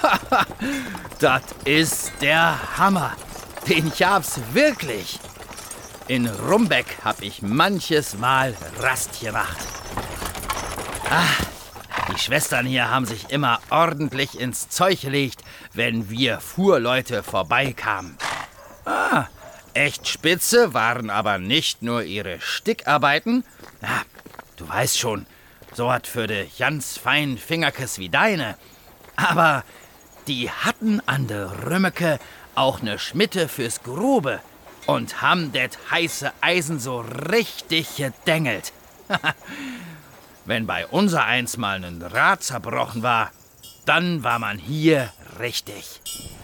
Das ist der Hammer. Den hab's wirklich. In Rumbeck hab ich manches Mal Rast gemacht. Die Schwestern hier haben sich immer ordentlich ins Zeug gelegt, wenn wir Fuhrleute vorbeikamen. Echt spitze waren aber nicht nur ihre Stickarbeiten. Du weißt schon, so was für de ganz feinen Fingerkes wie deine. Aber die hatten an de Rümmeke auch ne Schmitte fürs Grube und haben det heiße Eisen so richtig gedengelt. Wenn bei unser eins mal ein Rad zerbrochen war, dann war man hier richtig.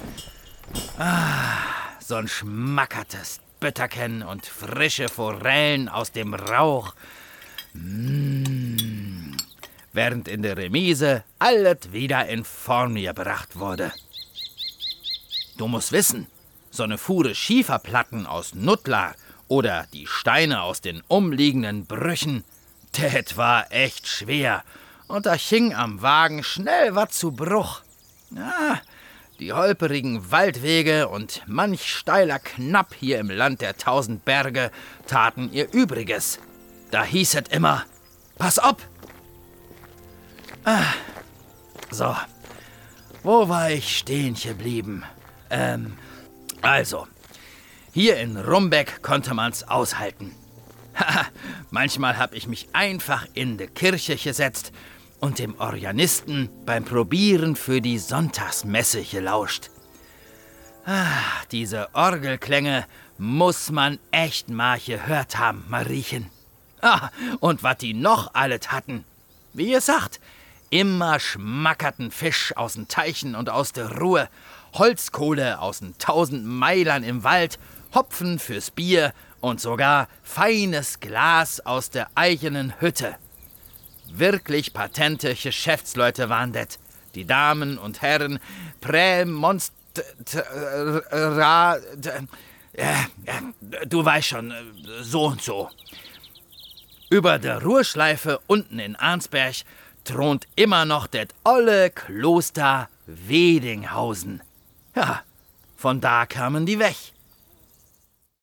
So ein schmackertes Bütterken und frische Forellen aus dem Rauch. Während in der Remise alles wieder in Form gebracht wurde. Du musst wissen, so eine Fuhre Schieferplatten aus Nuttlar oder die Steine aus den umliegenden Brüchen, das war echt schwer und da hing am Wagen schnell was zu Bruch. Die holperigen Waldwege und manch steiler Knapp hier im Land der 1000 Berge taten ihr Übriges. Da hieß es immer, pass auf! So, wo war ich stehen geblieben? Also, hier in Rumbeck konnte man's aushalten. Manchmal hab ich mich einfach in die Kirche gesetzt und dem Organisten beim Probieren für die Sonntagsmesse gelauscht. Diese Orgelklänge muss man echt mal gehört haben, Mariechen. Und was die noch alles hatten. Wie gesagt, immer schmackerten Fisch aus den Teichen und aus der Ruhe, Holzkohle aus den 1000 Meilern im Wald, Hopfen fürs Bier und sogar feines Glas aus der eigenen Hütte. Wirklich patente Geschäftsleute waren det. Die Damen und Herren du weißt schon, so und so. Über der Ruhrschleife unten in Arnsberg thront immer noch det olle Kloster Wedinghausen. Ja, von da kamen die weg.